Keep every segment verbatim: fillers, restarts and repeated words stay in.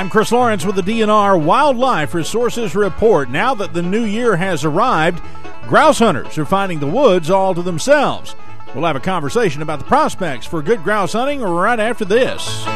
I'm Chris Lawrence with the D N R Wildlife Resources Report. Now that the new year has arrived, grouse hunters are finding the woods all to themselves. We'll have a conversation about the prospects for good grouse hunting right after this.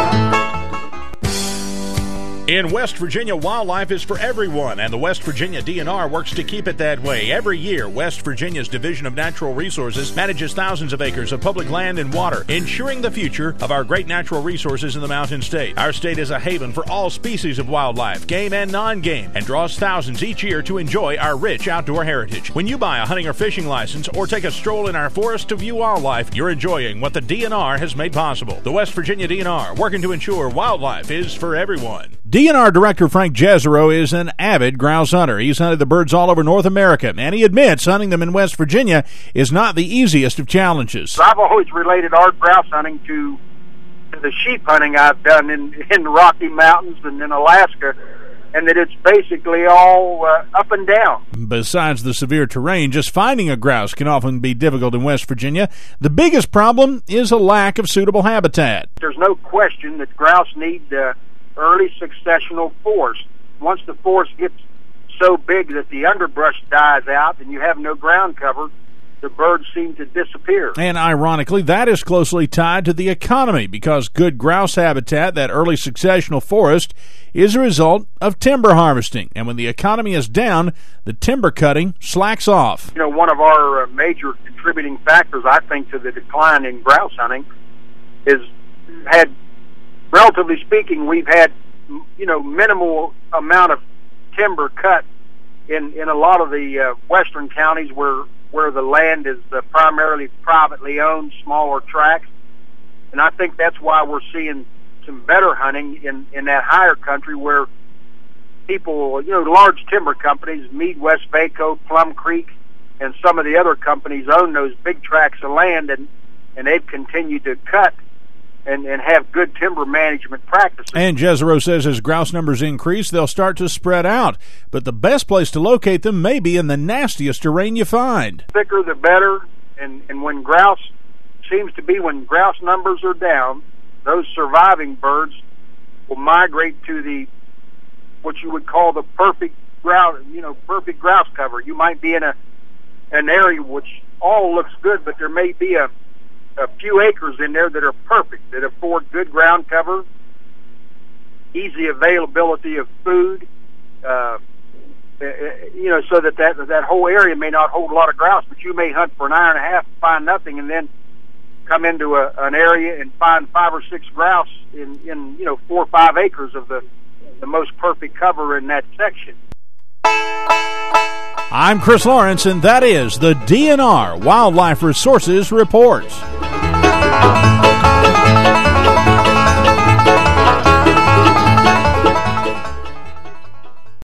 In West Virginia, wildlife is for everyone, and the West Virginia D N R works to keep it that way. Every year, West Virginia's Division of Natural Resources manages thousands of acres of public land and water, ensuring the future of our great natural resources in the Mountain State. Our state is a haven for all species of wildlife, game and non-game, and draws thousands each year to enjoy our rich outdoor heritage. When you buy a hunting or fishing license or take a stroll in our forest to view wildlife, you're enjoying what the D N R has made possible. The West Virginia D N R, working to ensure wildlife is for everyone. D N R Director Frank Jezero is an avid grouse hunter. He's hunted the birds all over North America, and he admits hunting them in West Virginia is not the easiest of challenges. I've always related our grouse hunting to, to the sheep hunting I've done in, in the Rocky Mountains and in Alaska, and that it's basically all uh, up and down. Besides the severe terrain, just finding a grouse can often be difficult in West Virginia. The biggest problem is a lack of suitable habitat. There's no question that grouse need uh, early successional forest. Once the forest gets so big that the underbrush dies out and you have no ground cover, the birds seem to disappear. And ironically, that is closely tied to the economy, because good grouse habitat, that early successional forest, is a result of timber harvesting. And when the economy is down, the timber cutting slacks off. You know, one of our uh, major contributing factors, I think, to the decline in grouse hunting is had relatively speaking, we've had, you know, minimal amount of timber cut in, in a lot of the uh, western counties where where the land is uh, primarily privately owned, smaller tracts. And I think that's why we're seeing some better hunting in, in that higher country where people, you know, large timber companies, Midwest-Vaco, Plum Creek, and some of the other companies own those big tracts of land, and, and they've continued to cut And, and have good timber management practices. And Jezero says as grouse numbers increase, they'll start to spread out. But the best place to locate them may be in the nastiest terrain you find. The thicker the better, and, and when grouse, seems to be when grouse numbers are down, those surviving birds will migrate to the, what you would call the perfect grouse, you know, perfect grouse cover. You might be in a an area which all looks good, but there may be a a few acres in there that are perfect, that afford good ground cover, easy availability of food, uh, you know, so that, that that whole area may not hold a lot of grouse, but you may hunt for an hour and a half and find nothing, and then come into a, an area and find five or six grouse in, in you know, four or five acres of the, the most perfect cover in that section. I'm Chris Lawrence, and that is the D N R Wildlife Resources Report.